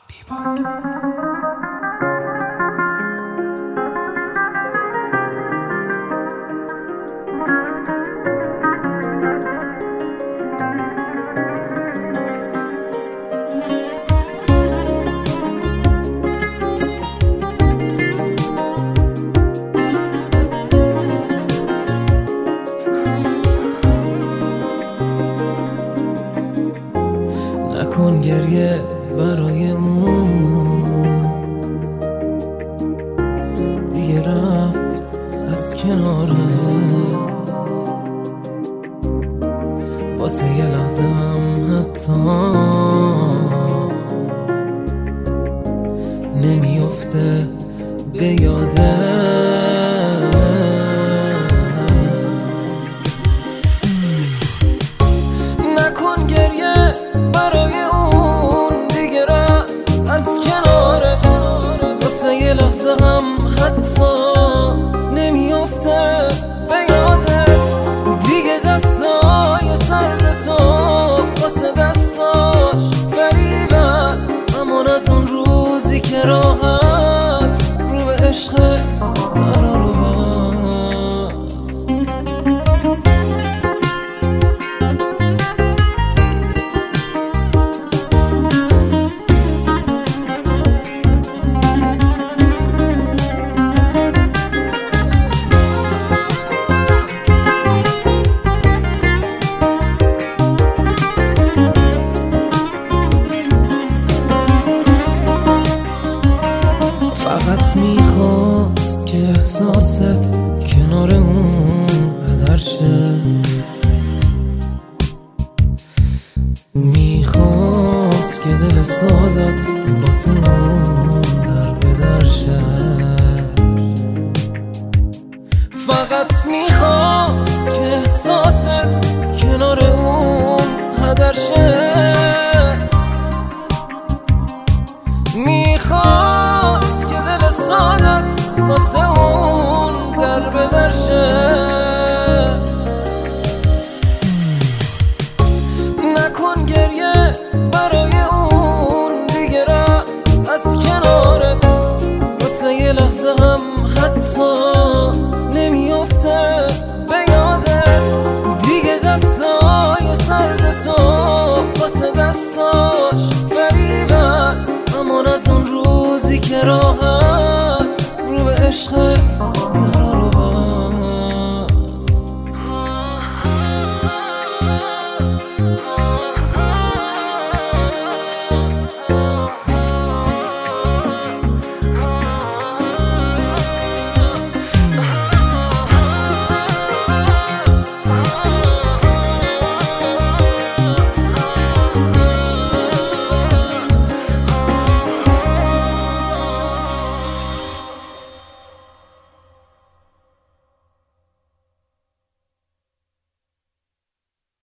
نکن گریه برای اون، دیگه رفت از کنارت. واسه یه لحظه هم حتی نمیفته به یادت. نکن گریه برای اون، دیگه رفت از کنارت. واسه یه لحظه هم حتی نمیفته به یادت. دیگه دستای سرد تو واسه دستاش غریبه است، همون از اون روزی که راحت رو به عشقت قرار بست. فقط میخواست که احساست کنار اون هدر شه، میخواست که دل سازت واسه اون در به در شه. فقط میخواست که احساست کنار اون هدر شه، میخواست که دل سادت واسه اون در به در شه. نکن گریه برای اون، دیگه رفت از کنارت. واسه یه لحظه هم حتی نمیفته به یادت. دیگه دستای سرد تو واسه دستاش غریبه است، همون از اون روزی که راحت رو به عشقت